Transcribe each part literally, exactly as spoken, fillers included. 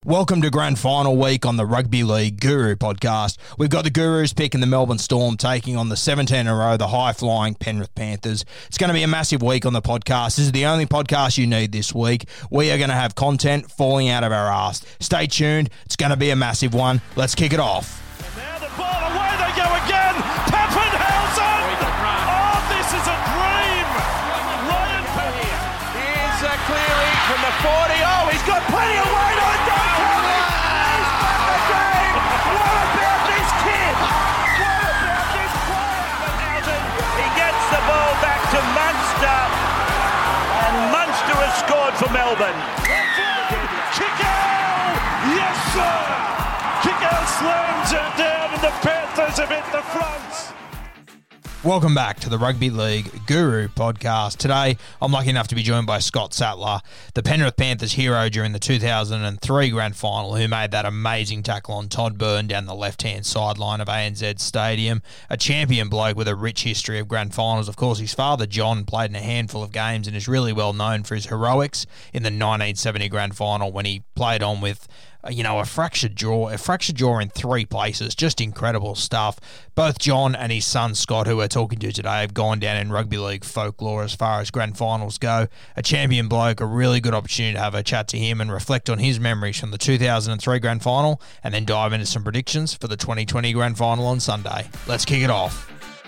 Welcome to Grand Final week on the Rugby League Guru podcast. We've got the Gurus picking the Melbourne Storm, taking on the seventeen in a row, the high-flying Penrith Panthers. It's going to be a massive week on the podcast. This is the only podcast you need this week. We are going to have content falling out of our ass. Stay tuned. It's going to be a massive one. Let's kick it off. And now the ball, away they go again. Pappenhausen! Oh, this is a dream! Ryan Pappenhausen. Here's a clear lead from the forty. Oh, he's got plenty of weight on Don Kelly. He's won the game. What about this kid? What about this player? Pappenhausen, he gets the ball back to Munster. And Munster has scored for Melbourne. Kick-out! Yes, sir! Kick-out slams it down and the Panthers have hit the fronts. Welcome back to the Rugby League Guru podcast. Today, I'm lucky enough to be joined by Scott Sattler, the Penrith Panthers hero during the two thousand three Grand Final, who made that amazing tackle on Todd Byrne down the left-hand sideline of A N Z Stadium. A champion bloke with a rich history of Grand Finals. Of course, his father, John, played in a handful of games and is really well known for his heroics in the nineteen seventy Grand Final when he played on with you know, a fractured jaw, a fractured jaw in three places. Just incredible stuff. Both John and his son Scott, who we're talking to today, have gone down in rugby league folklore as far as grand finals go. A champion bloke, a really good opportunity to have a chat to him and reflect on his memories from the two thousand three grand final and then dive into some predictions for the twenty twenty grand final on Sunday. Let's kick it off.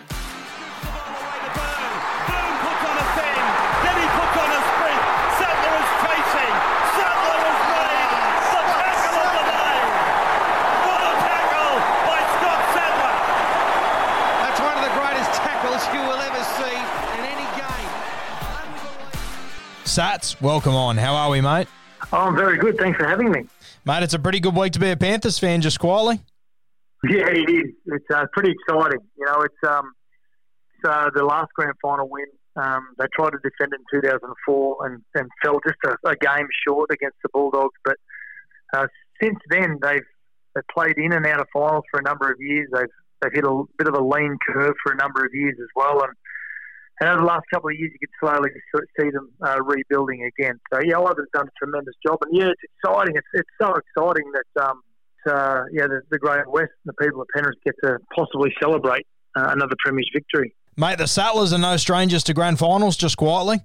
Sats, welcome on. How are we, mate? Oh, I'm very good. Thanks for having me. Mate, it's a pretty good week to be a Panthers fan, just quietly. Yeah, it is. It's uh, pretty exciting. You know, it's, um, it's uh, the last grand final win. Um, they tried to defend it in two thousand four and, and fell just a, a game short against the Bulldogs. But uh, since then, they've they've played in and out of finals for a number of years. They've they've hit a bit of a lean curve for a number of years as well. And And over the last couple of years, you could slowly see them uh, rebuilding again. So, yeah, Oliver's done a tremendous job. And, yeah, it's exciting. It's it's so exciting that, um, uh, yeah, the, the Great West and the people at Penrith get to possibly celebrate uh, another Premier's victory. Mate, the Sattlers are no strangers to grand finals, just quietly.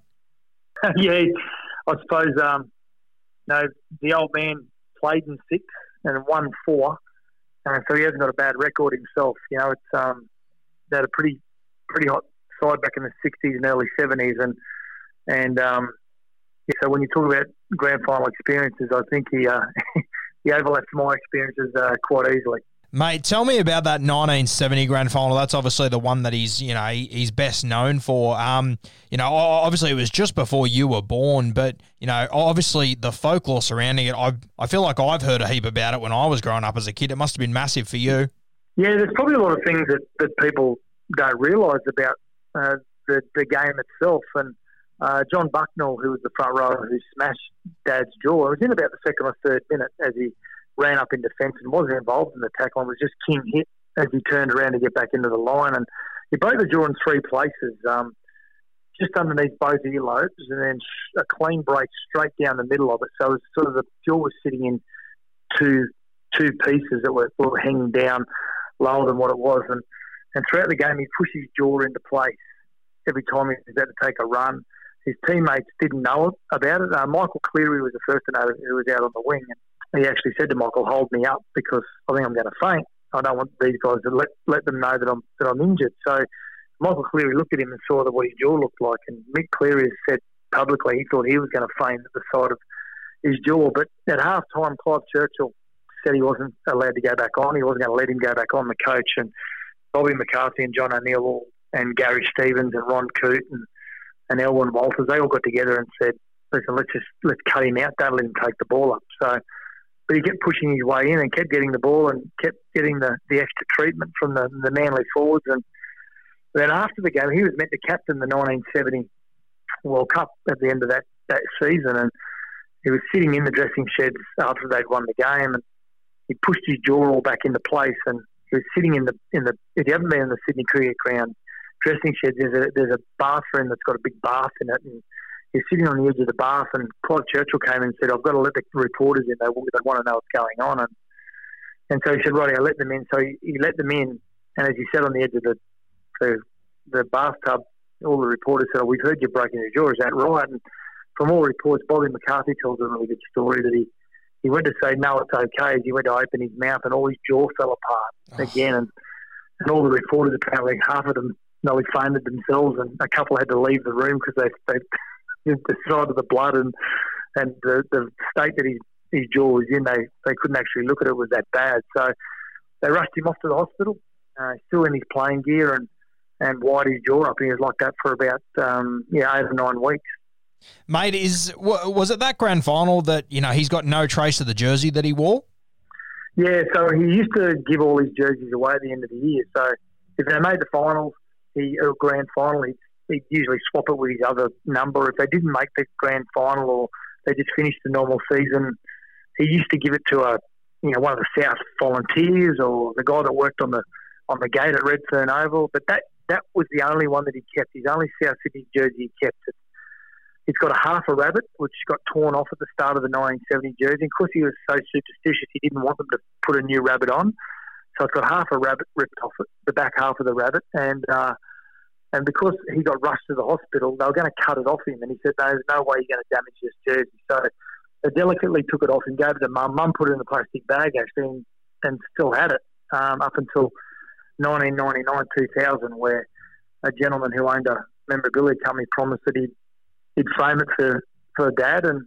Yeah, I suppose, um, you know, the old man played in six and won four. And so he hasn't got a bad record himself. You know, it's um, they had a pretty, pretty hot side back in the sixties and early seventies, and and um, yeah, so when you talk about grand final experiences, I think he uh, he overlaps my experiences uh, quite easily. Mate, tell me about that nineteen seventy grand final. That's obviously the one that he's you know he's best known for. Um, you know, obviously it was just before you were born, but you know, obviously the folklore surrounding it. I I feel like I've heard a heap about it when I was growing up as a kid. It must have been massive for you. Yeah, there's probably a lot of things that, that people don't realise about Uh, the the game itself. And uh, John Bucknell, who was the front rower who smashed Dad's jaw, was in about the second or third minute as he ran up in defence and wasn't involved in the tackle and was just king hit as he turned around to get back into the line. And he broke the jaw in three places, um, just underneath both earlobes, and then a clean break straight down the middle of it. So it was sort of the jaw was sitting in two two pieces that were, were hanging down lower than what it was. And And throughout the game, he pushed his jaw into place every time he was about to take a run. His teammates didn't know about it. Uh, Michael Cleary was the first to know who was out on the wing. And he actually said to Michael, "Hold me up because I think I'm going to faint. I don't want these guys to let, let them know that I'm that I'm injured." So Michael Cleary looked at him and saw that what his jaw looked like. And Mick Cleary said publicly he thought he was going to faint at the sight of his jaw. But at half-time, Clive Churchill said he wasn't allowed to go back on. He wasn't going to let him go back on, the coach. And Bobby McCarthy and John O'Neill and Gary Stevens and Ron Coote and, and Elwyn Walters, they all got together and said, "Listen, let's just let's cut him out. Don't let him take the ball up." So, but he kept pushing his way in and kept getting the ball and kept getting the, the extra treatment from the, the Manly forwards. And then after the game, he was meant to captain the nineteen seventy World Cup at the end of that, that season, and he was sitting in the dressing sheds after they'd won the game, and he pushed his jaw all back into place, and he was sitting in the in the. If you haven't been in the Sydney Cricket Ground dressing sheds, there's a there's a bathroom that's got a big bath in it, and he's sitting on the edge of the bath, and Clive Churchill came and said, I've got to let the reporters in. They, they want to know what's going on. And and so he said, right, I'll let them in. So he, he let them in, and as he sat on the edge of the the, the bathtub, all the reporters said, oh, we've heard you're breaking your jaw. Is that right? And from all reports, Bobby McCarthy tells a really good story that he, he went to say, no, it's okay. As he went to open his mouth, and all his jaw fell apart oh. again. And, and all the reporters, apparently half of them nearly fainted themselves, and a couple had to leave the room because they, they the sight of the blood and and the, the state that his, his jaw was in, they, they couldn't actually look at it. It was that bad. So they rushed him off to the hospital, uh, still in his playing gear, and, and wired his jaw up. He was like that for about um, yeah eight or nine weeks. Mate, is was it that grand final that, you know, he's got no trace of the jersey that he wore? Yeah, so he used to give all his jerseys away at the end of the year. So if they made the finals, he or grand final, he'd, he'd usually swap it with his other number. If they didn't make the grand final, or they just finished the normal season, he used to give it to a you know one of the South Volunteers or the guy that worked on the on the gate at Redfern Oval. But that that was the only one that he kept. His only South Sydney jersey he kept. It. It's got a half a rabbit, which got torn off at the start of the nineteen seventy jersey. Of course, he was so superstitious, he didn't want them to put a new rabbit on. So it's got half a rabbit ripped off it, the back half of the rabbit. And uh, and because he got rushed to the hospital, they were going to cut it off him. And he said, no, there's no way you're going to damage this jersey. So they delicately took it off and gave it to Mum. Mum put it in a plastic bag, actually, and, and still had it um, up until nineteen ninety-nine, two thousand, where a gentleman who owned a memorabilia company promised that he'd he'd frame it for, for Dad, and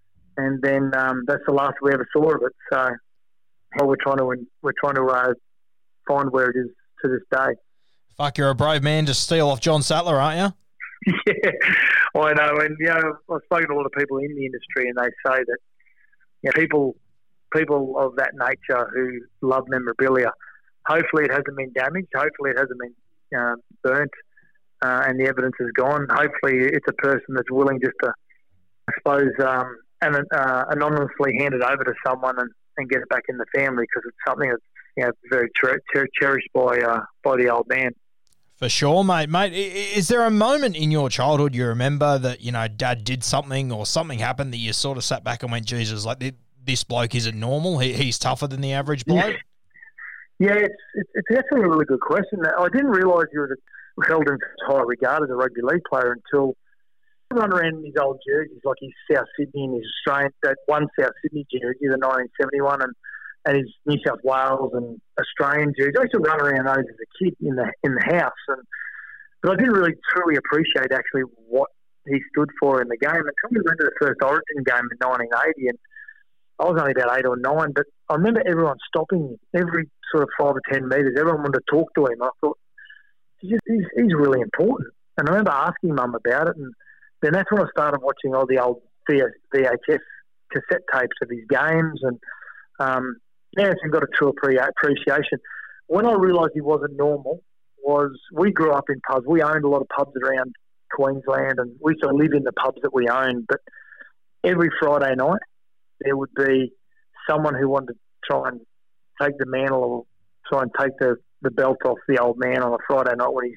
and then um, that's the last we ever saw of it. So well, we're trying to we're trying to uh, find where it is to this day. Fuck, you're a brave man to steal off John Sattler, aren't you? Yeah, I know. And you know, I've spoken to a lot of people in the industry, and they say that you know, people people of that nature who love memorabilia, hopefully it hasn't been damaged. Hopefully it hasn't been uh, burnt. Uh, and the evidence is gone. Hopefully it's a person that's willing just to, I suppose, um, and, uh, anonymously hand it over to someone and, and get it back in the family, because it's something that's you know, very cher- cher- cherished by uh, by the old man. For sure, mate. Mate, is there a moment in your childhood you remember that, you know, Dad did something or something happened that you sort of sat back and went, Jesus, like this bloke isn't normal? He, he's tougher than the average bloke? Yeah, it's, it's, it's actually a really good question. I didn't realise you were held in high regard as a rugby league player until I run around in his old jerseys, like his South Sydney and his Australian, that one South Sydney jersey, the nineteen seventy-one, and, and his New South Wales and Australian jersey. I used to run around those as a kid in the in the house, and but I didn't really truly appreciate actually what he stood for in the game. Until we went to the first Origin game in nineteen eighty, and I was only about eight or nine, but I remember everyone stopping him every sort of five or ten metres. Everyone wanted to talk to him. I thought, He's, he's really important. And I remember asking Mum about it, and then that's when I started watching all the old V H S cassette tapes of his games, and um, yeah, so got a true appreciation. When I realised he wasn't normal was we grew up in pubs. We owned a lot of pubs around Queensland, and we used to live in the pubs that we owned. But every Friday night there would be someone who wanted to try and take the mantle or try and take the the belt off the old man on a Friday night when he's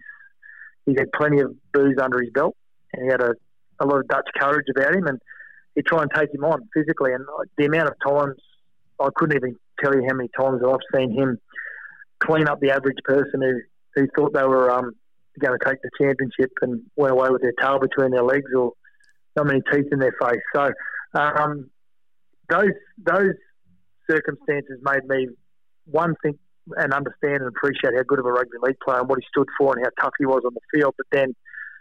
he had plenty of booze under his belt, and he had a, a lot of Dutch courage about him, and he'd try and take him on physically. And the amount of times, I couldn't even tell you how many times that I've seen him clean up the average person who, who thought they were um, going to take the championship and went away with their tail between their legs or not many teeth in their face. So um, those those circumstances made me, one, think and understand and appreciate how good of a rugby league player and what he stood for and how tough he was on the field. But then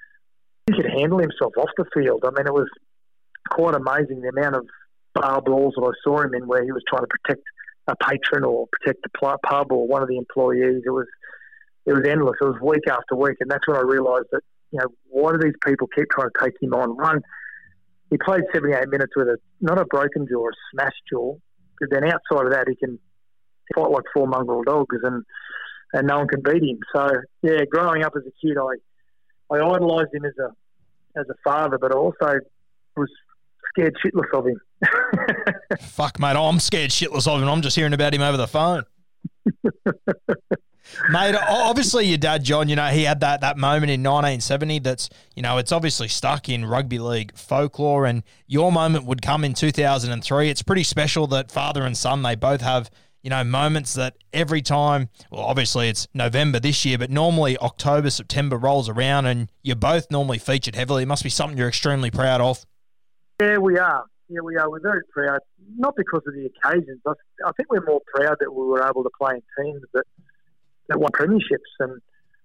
he could handle himself off the field. I mean, it was quite amazing the amount of bar brawls that I saw him in where he was trying to protect a patron or protect the pub or one of the employees. It was it was endless. It was week after week, and that's when I realised that, you know, why do these people keep trying to take him on? One, he played seventy-eight minutes with a not a broken jaw, a smashed jaw. But then outside of that, he can fight like four mongrel dogs, and, and no one can beat him. So yeah, growing up as a kid, I I idolised him as a as a father, but I also was scared shitless of him. Fuck, mate, I'm scared shitless of him. I'm just hearing about him over the phone. Mate, obviously your dad, John, you know, he had that, that moment in nineteen seventy that's, you know, it's obviously stuck in rugby league folklore, and your moment would come in two thousand three. It's pretty special that father and son, they both have, you know, moments that every time, well, obviously it's November this year, but normally October, September rolls around and you're both normally featured heavily. It must be something you're extremely proud of. Yeah, we are. Yeah, we are. We're very proud, not because of the occasions. I, I think we're more proud that we were able to play in teams that, that won premierships. And,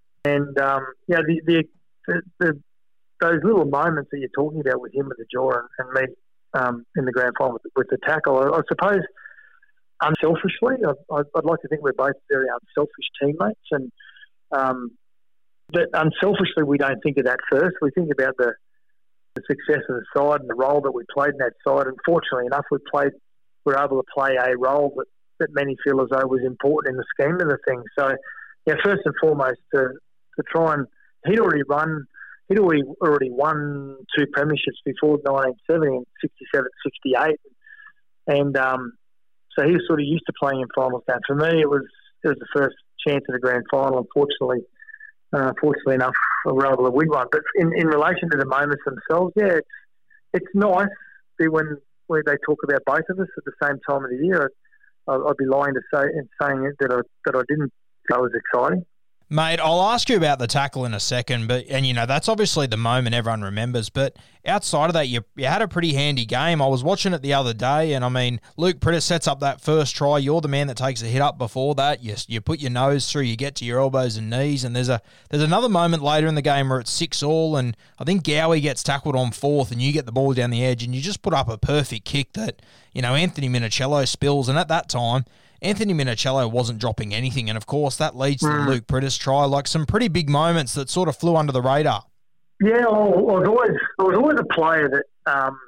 and um, yeah, the, the, the, the those little moments that you're talking about with him with the jaw and, and me um, in the grand final with, with the tackle, I, I suppose unselfishly, I, I'd like to think we're both very unselfish teammates. And um, but unselfishly, we don't think of that first. We think about the the success of the side and the role that we played in that side. And fortunately enough, we played, we were able to play a role that, that many feel as though was important in the scheme of the thing. So, yeah, first and foremost, to to try and he'd already run, he'd already already won two premierships before nineteen seventy in sixty-seven, sixty-eight, and um, so he was sort of used to playing in finals. Now, for me, it was it was the first chance at a grand final. Unfortunately, uh, fortunately enough, we were able to win one. But in, in relation to the moments themselves, yeah, it's, it's nice when when they talk about both of us at the same time of the year. I, I'd be lying to say in saying it that I that I didn't. That was exciting. Mate, I'll ask you about the tackle in a second, but and you know that's obviously the moment everyone remembers. But outside of that, you you had a pretty handy game. I was watching it the other day, and I mean, Luke Priddis sets up that first try. You're the man that takes a hit up before that. You you put your nose through, you get to your elbows and knees, and there's a there's another moment later in the game where it's six all, and I think Gowie gets tackled on fourth, and you get the ball down the edge, and you just put up a perfect kick that you know Anthony Minicello spills, and at that time, Anthony Minicello wasn't dropping anything, and of course that leads to the Luke Priddis try. Like some pretty big moments that sort of flew under the radar. Yeah, I was always I was always a player that um,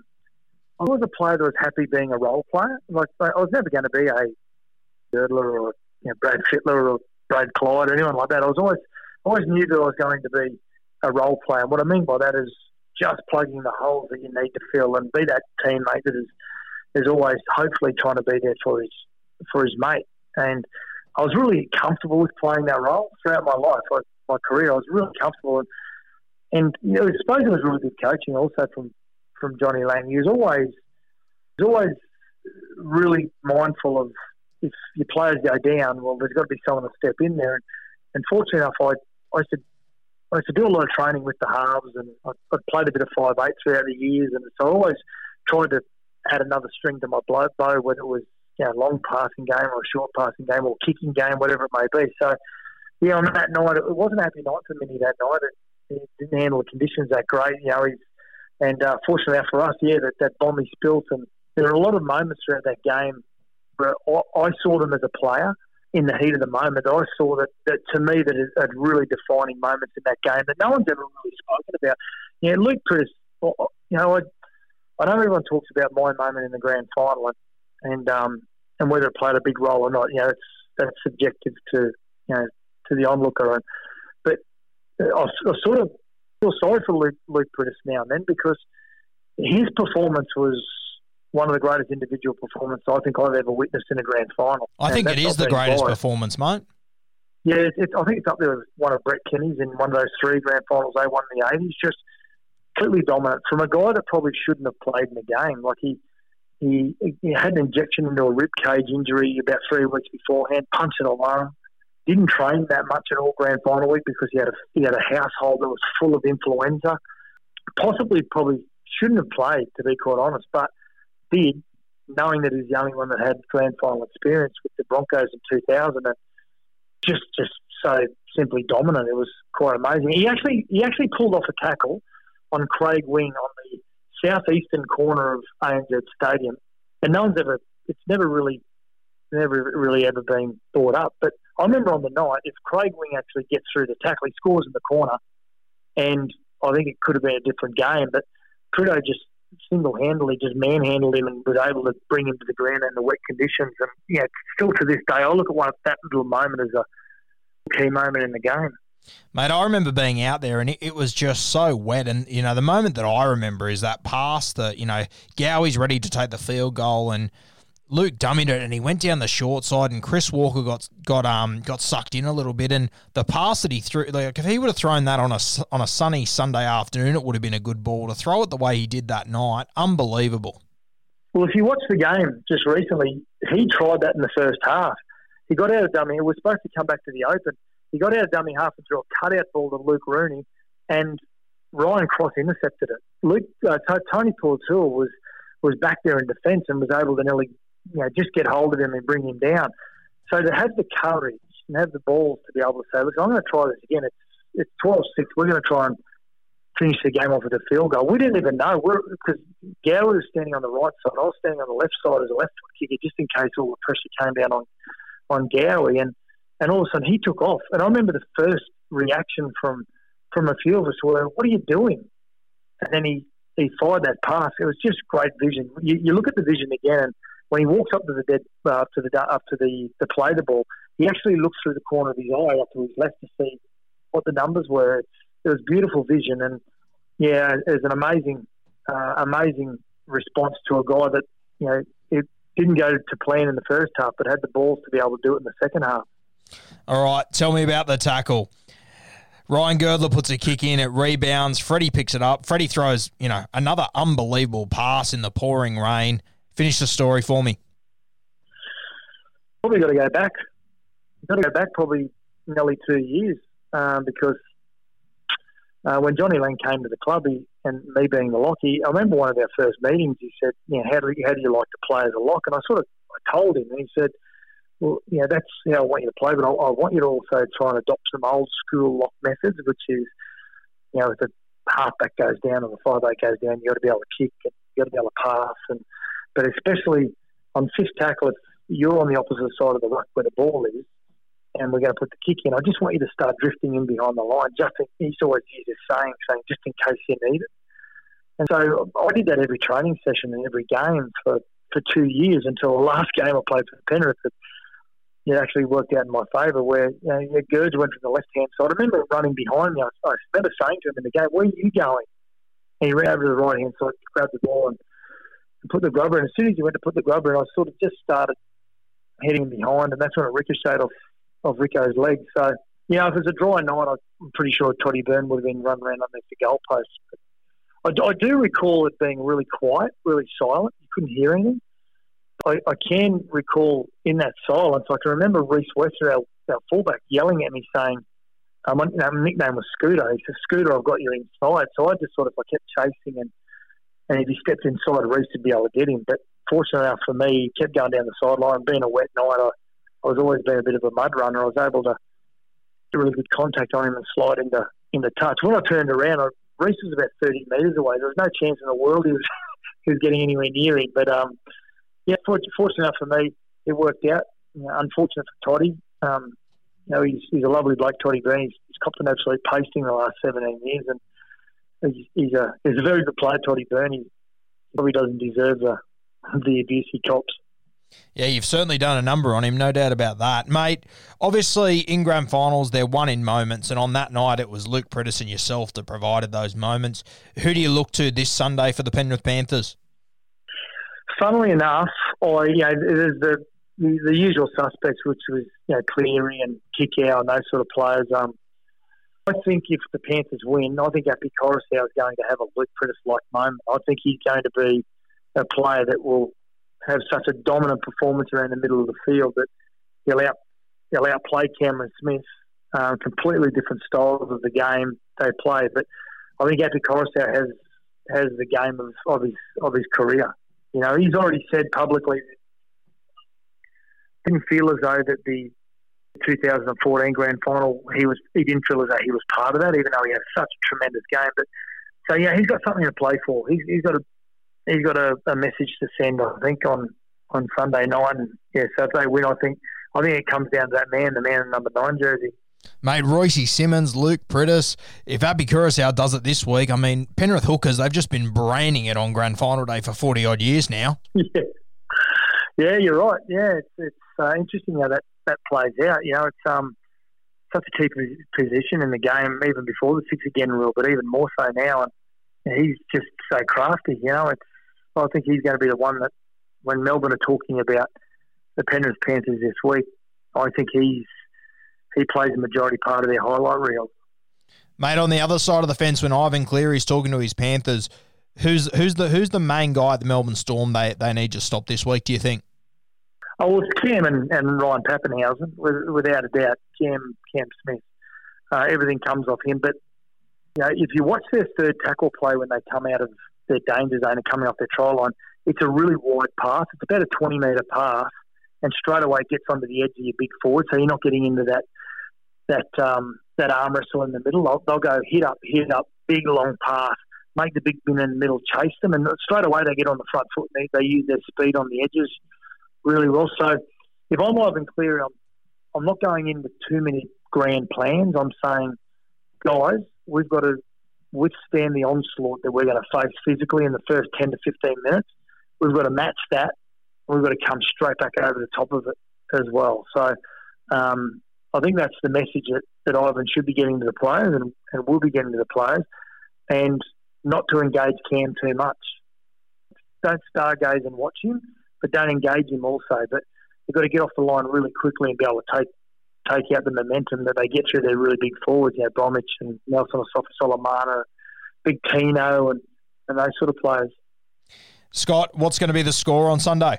I was a player that was happy being a role player. Like I was never going to be a Girdler or you know, Brad Fittler or Brad Clyde or anyone like that. I was always always knew that I was going to be a role player. And what I mean by that is just plugging the holes that you need to fill and be that teammate that is is always hopefully trying to be there for his. for his mate. And I was really comfortable with playing that role throughout my life, like my career. I was really comfortable. And, and you know, I suppose it was really good coaching also from, from Johnny Lang. He was always he was always really mindful of if your players go down, well, there's got to be someone to step in there. And, and fortunately enough, I, I, used to, I used to do a lot of training with the halves, and I, I played a bit of five eight throughout the years. And so I always tried to add another string to my bow, whether it was you know, long passing game or a short passing game or kicking game, whatever it may be. So, yeah, on that night, it wasn't a happy night for Minnie that night. It, it didn't handle the conditions that great, you know. He's, and uh, fortunately for us, yeah, that, that bomb he spilt. And there were a lot of moments throughout that game where I, I saw them as a player in the heat of the moment. I saw that, that to me, that is had really defining moments in that game that no one's ever really spoken about. Yeah, Luke Priddis, you know, I, I know everyone talks about my moment in the grand final and, and um, and whether it played a big role or not, you know, it's that's subjective to you know to the onlooker. And but I, I sort of feel sorry for Luke, Luke Priddis now and then because his performance was one of the greatest individual performances I think I've ever witnessed in a grand final. I think it is the greatest performance, mate. Yeah, it, it, I think it's up there with one of Brett Kenny's in one of those three grand finals they won in the eighties. Just completely dominant from a guy that probably shouldn't have played in the game. Like he. He, he had an injection into a rib cage injury about three weeks beforehand, punctured a lung, didn't train that much at all grand final week because he had a he had a household that was full of influenza. Possibly, probably shouldn't have played, to be quite honest, but did, knowing that he's the only one that had grand final experience with the Broncos in two thousand, and just just so simply dominant. It was quite amazing. He actually he actually pulled off a tackle on Craig Wing on the southeastern corner of A N Z Stadium, and no one's ever, it's never really, never really ever been thought up. But I remember on the night, if Craig Wing actually gets through the tackle, he scores in the corner, and I think it could have been a different game. But Trudeau just single-handedly just manhandled him and was able to bring him to the ground in the wet conditions. And yeah, still to this day, I look at one that little moment as a key moment in the game. Mate, I remember being out there and it, it was just so wet. And, you know, the moment that I remember is that pass that, you know, Gowie's ready to take the field goal and Luke dummied it and he went down the short side, and Chris Walker got got um got sucked in a little bit. And the pass that he threw, like if he would have thrown that on a on a sunny Sunday afternoon, it would have been a good ball. To throw it the way he did that night, unbelievable. Well, if you watch the game just recently, he tried that in the first half. He got out of dummy. It was supposed to come back to the open. He got out of dummy half and threw a cutout ball to Luke Rooney, and Ryan Cross intercepted it. Luke uh, Tony Portul was was back there in defence and was able to nearly, you know, just get hold of him and bring him down. So to have the courage and have the balls to be able to say, look, I'm going to try this again. It's it's twelve six. We're going to try and finish the game off with a field goal. We didn't even know. We're because Gower was standing on the right side. I was standing on the left side as a left foot kicker, just in case all the pressure came down on, on Gowie. And, and all of a sudden he took off. And I remember the first reaction from, from a few of us were, what are you doing? And then he, he fired that pass. It was just great vision. You, you look at the vision again, and when he walks up to the dead, uh, up to the up to the to play the ball, he actually looks through the corner of his eye up to his left to see what the numbers were. It's, it was beautiful vision, and yeah, it was an amazing, uh, amazing response to a guy that, you know, it didn't go to plan in the first half, but had the balls to be able to do it in the second half. All right, tell me about the tackle. Ryan Girdler puts a kick in, it rebounds, Freddie picks it up. Freddie throws, you know, another unbelievable pass in the pouring rain. Finish the story for me. Probably got to go back. Got to go back probably nearly two years um, because uh, when Johnny Lang came to the club, he, and me being the locky, I remember one of our first meetings. He said, "You know, how do you, how do you like to play as a lock?" And I sort of I told him, and he said, "Well, you know, that's how I want you to play, but I, I want you to also try and adopt some old school lock methods, which is, you know, if the halfback goes down or the five-eight goes down, you got to be able to kick and you got to be able to pass, and but especially on fifth tackle, if you're on the opposite side of the ruck where the ball is, and we're going to put the kick in, I just want you to start drifting in behind the line. Just in, he's always used his saying, saying just in case you need it." And so I did that every training session and every game for, for two years until the last game I played for Penrith. It, it actually worked out in my favour where, you know, Gerds went from the left-hand side. I remember running behind me. I, I remember saying to him in the game, "Where are you going?" And he ran over to the right-hand side, grabbed the ball and, and put the grubber in. As soon as he went to put the grubber in, I sort of just started heading behind, and that's when it ricocheted off of Rico's leg. So, you know, if it was a dry night, I'm pretty sure Toddy Byrne would have been run around underneath the goalpost. But I, I do recall it being really quiet, really silent. You couldn't hear anything. I, I can recall in that silence, I can remember Reece Wester, our, our fullback, yelling at me saying, um, my, you know, my nickname was Scooter. He said, "Scooter, I've got you inside." So I just sort of, I kept chasing, and, and if he stepped inside, Reece would be able to get him. But fortunately enough for me, he kept going down the sideline. Being a wet night, I, I was always being a bit of a mud runner. I was able to do really good contact on him and slide into, into touch. When I turned around, I, Reece was about thirty metres away. There was no chance in the world he was, he was getting anywhere near him. But, um, yeah, fortunate enough for me, it worked out. You know, unfortunate for Toddy. Um, you know, he's, he's a lovely bloke, Toddy Byrne. He's, he's copped an absolute pasting the last seventeen years, and he's, he's a he's a very good player, Toddy Byrne. He probably doesn't deserve the, the abuse he cops. Yeah, you've certainly done a number on him, no doubt about that. Mate, obviously in grand finals, they're won in moments, and on that night it was Luke Prittis and yourself that provided those moments. Who do you look to this Sunday for the Penrith Panthers? Funnily enough, I you know, there's the, the the usual suspects, which was, you know, Cleary and Kikau and those sort of players. Um, I think if the Panthers win, I think Api Koroisau is going to have a Luke Prittis-like moment. I think he's going to be a player that will have such a dominant performance around the middle of the field that he'll out he'll outplay Cameron Smith. Um, completely different styles of the game they play, but I think Api Koroisau has has the game of, of his of his career. You know, he's already said publicly that he didn't feel as though that the two thousand fourteen grand final he was he didn't feel as though he was part of that, even though he had such a tremendous game. But so yeah, he's got something to play for. He's, he's got a he's got a, a message to send, I think, on, on Sunday night. And yeah, so if they win, I think I think it comes down to that man, the man in number nine jersey. Mate, Royce Simmons, Luke Prittis, if Api Koroisau does it this week, I mean, Penrith Hookers, they've just been braining it on grand final day for forty-odd years now. Yeah, yeah, you're right. Yeah, it's, it's uh, interesting how that, that plays out. You know, it's um such a key position in the game, even before the six again rule, but even more so now. And he's just so crafty, you know. It's I think he's going to be the one that when Melbourne are talking about the Penrith Panthers this week, I think he's he plays a majority part of their highlight reel. Mate, on the other side of the fence, when Ivan Cleary's talking to his Panthers, who's who's the who's the main guy at the Melbourne Storm they, they need to stop this week, do you think? Oh, well, it's Cam and, and Ryan Pappenhausen, without a doubt. Cam Cam Smith. Uh, everything comes off him. But you know, if you watch their third tackle play when they come out of their danger zone and coming off their try line, it's a really wide pass. It's about a twenty-metre pass, and straight away it gets onto the edge of your big forward, so you're not getting into that that um, that arm wrestle in the middle. They'll, they'll go hit up, hit up, big long pass, make the big bin in the middle, chase them, and straight away they get on the front foot. And they, they use their speed on the edges really well. So if I'm Ivan Cleary, I'm, I'm not going in with too many grand plans. I'm saying, guys, we've got to withstand the onslaught that we're going to face physically in the first ten to fifteen minutes. We've got to match that. We've got to come straight back over the top of it as well. So um, I think that's the message that, that Ivan should be getting to the players and, and will be getting to the players, and not to engage Cam too much. Don't stargaze and watch him, but don't engage him also. But you've got to get off the line really quickly and be able to take take out the momentum that they get through their really big forwards, you know, Bromwich and Nelson Asafa-Solomona, Big Tino and, and those sort of players. Scott, what's going to be the score on Sunday?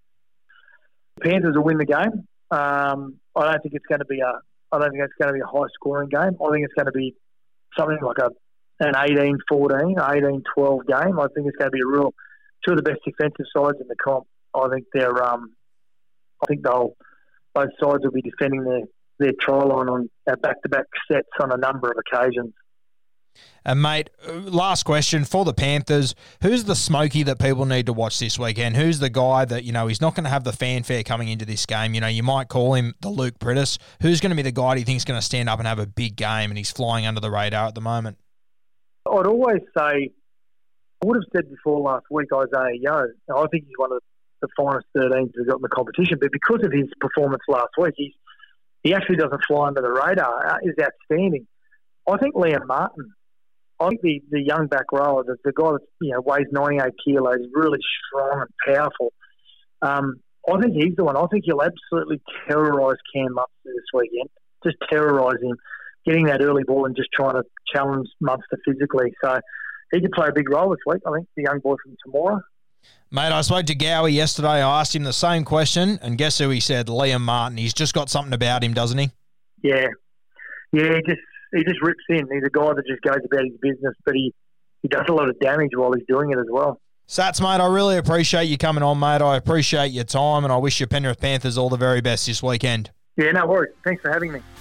The Panthers will win the game. Um, I don't think it's going to be a. I don't think it's going to be a high scoring game. I think it's going to be something like a an eighteen fourteen, eighteen twelve game. I think it's going to be a real two of the best defensive sides in the comp. I think they're. Um, I think they'll both sides will be defending their, their try line on uh, back-to-back sets on a number of occasions. And, mate, last question for the Panthers. Who's the smoky that people need to watch this weekend? Who's the guy that, you know, he's not going to have the fanfare coming into this game? You know, you might call him the Luke Prittis. Who's going to be the guy do you think is going to stand up and have a big game and he's flying under the radar at the moment? I'd always say, I would have said before last week, Isaiah Yeo. I think he's one of the finest thirteens we've got in the competition, but because of his performance last week, he's, he actually doesn't fly under the radar. He's outstanding. I think Liam Martin, I think the, the young back rower, the, the guy that you know weighs ninety-eight kilos, really strong and powerful. Um, I think he's the one. I think he'll absolutely terrorise Cam Munster this weekend. Just terrorise him, getting that early ball and just trying to challenge Munster physically. So he could play a big role this week. I think the young boy from Temora. Mate, I spoke to Gowie yesterday. I asked him the same question, and guess who he said? Liam Martin. He's just got something about him, doesn't he? Yeah, yeah. He just he just rips in. He's a guy that just goes about his business, but he, he does a lot of damage while he's doing it as well. Sats, mate, I really appreciate you coming on, mate. I appreciate your time, and I wish your Penrith Panthers all the very best this weekend. Yeah, no worries. Thanks for having me.